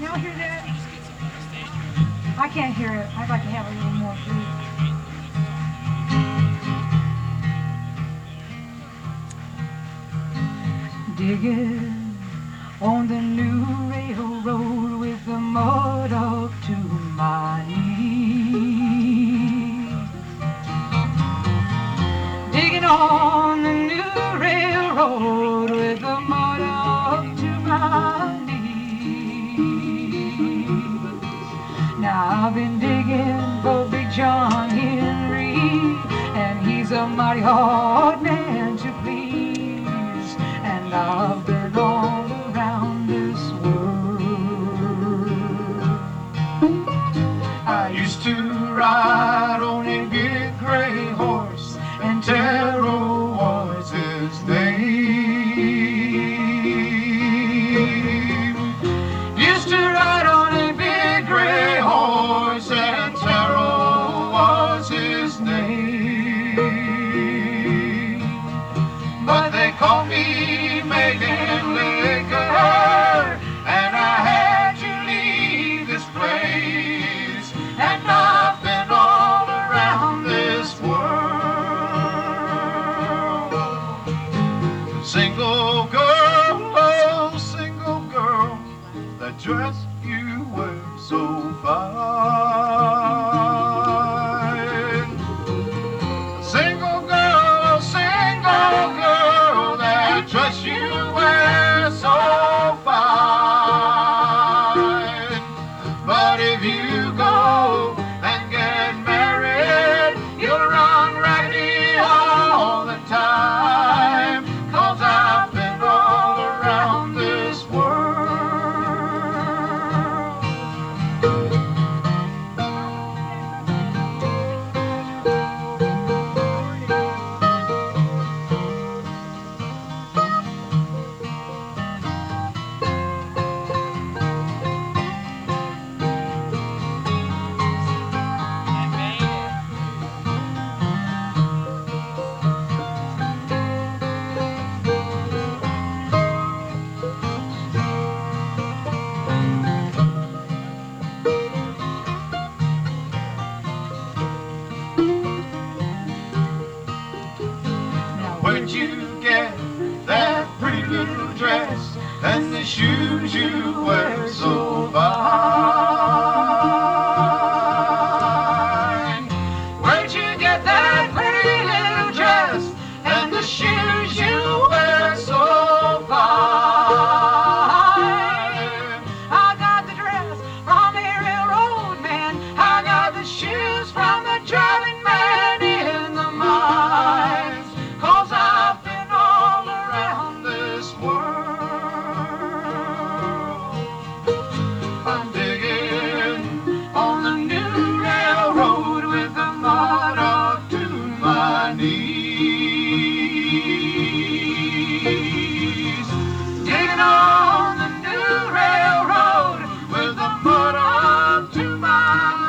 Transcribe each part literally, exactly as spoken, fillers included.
y'all hear that? I can't hear it. I'd like to have a little more, please. Digging on the new railroad with the mud up to my knees. Digging on the new railroad with the mud up to my knees. Now I've been digging for Big John Henry, and he's a mighty hard man to please. And I've been all around this world. I used to ride on a big gray horse, and Terrell was his name. Used to ride on a big gray horse, and Terrell was his name. But they called me Maiden Liquor, and I had to leave this place. And I've been all around this world. Single girl, oh single girl, that dress you wear so fine. Single girl, single girl, that dress you wear so fine. But if you go and get married, you'll run raggedy all the time. 'Cause I've been all around this world. Where'd you get that pretty little dress and the shoes you wear so fine? Where'd you get that pretty little dress and the shoes you wear so fine? I got the dress from a railroad man, I got the shoes from the driving man in the mines. 'Cause I've been all around this world. I'm digging on the new railroad with the mud up to my knees. Digging on the new railroad with the mud up to my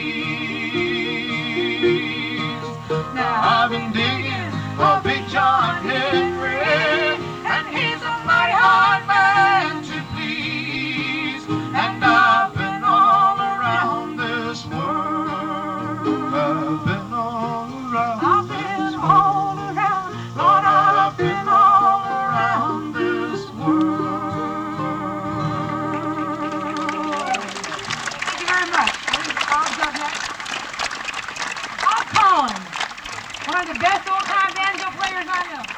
knees. Now I've been digging for Big John Henry, and he's a mighty hard man to please. And I've been all around this world. I've been all around. I've been all around. Lord, I've been all around this world. Thank you very much. Bob does that. Bob Collins, one of the best old-time banjo players I know.